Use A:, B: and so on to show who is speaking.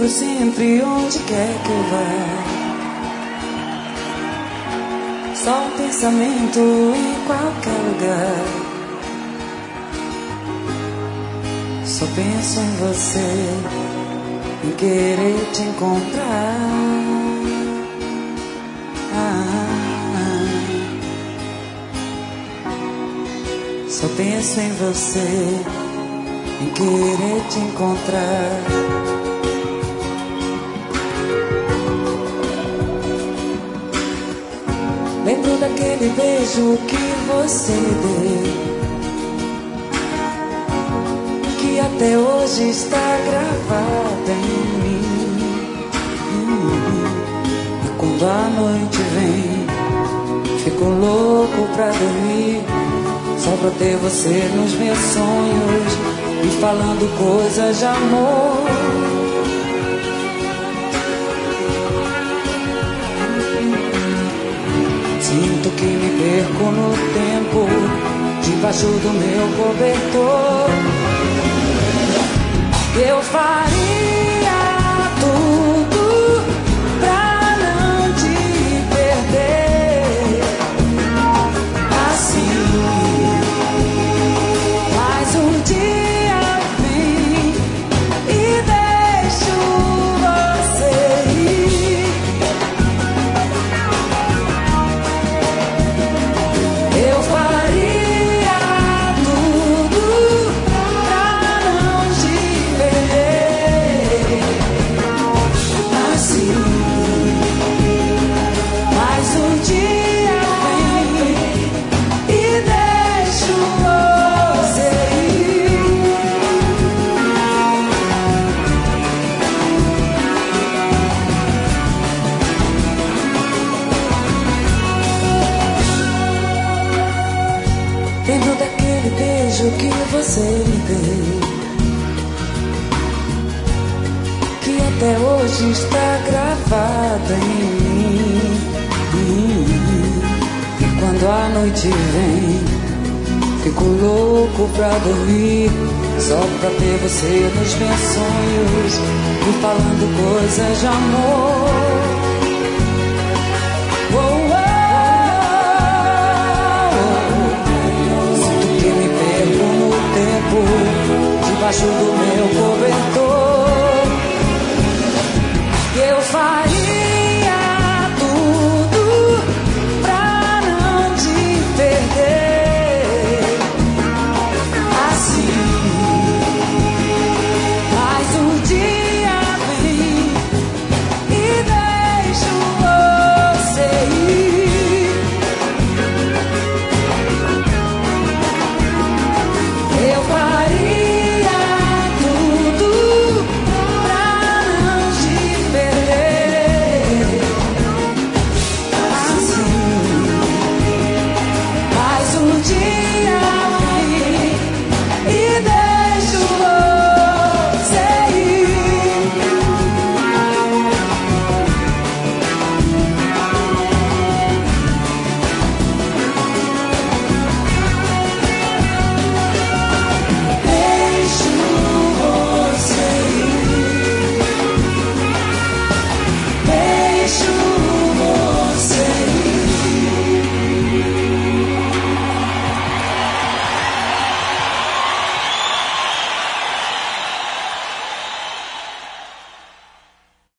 A: contigo sempre, onde quer que eu vá. Só um pensamento em qualquer lugar. Só penso em você, em querer te encontrar. Só penso em você, em querer te encontrar. Lembro daquele beijo que você deu, que até hoje está gravado em mim. E quando a noite vem, fico louco pra dormir, só pra ter você nos meus sonhos e falando coisas de amor. Sinto que me perco no tempo, debaixo do meu cobertor. Eu faria tudo pra não te perder. Assim, mas um dia vem e deixo você ir. Eu faria tudo pra não te perder. Assim, mas um dia vem e deixo você ir. Lembro daquele beijo que você me deu, que até hoje está gravado em mim. E quando a noite vem, fico louco pra dormir, só pra ter você nos meus sonhos e falando coisas de amor. Oh, sinto que me perco no tempo, debaixo do meu cobertor. Eu faria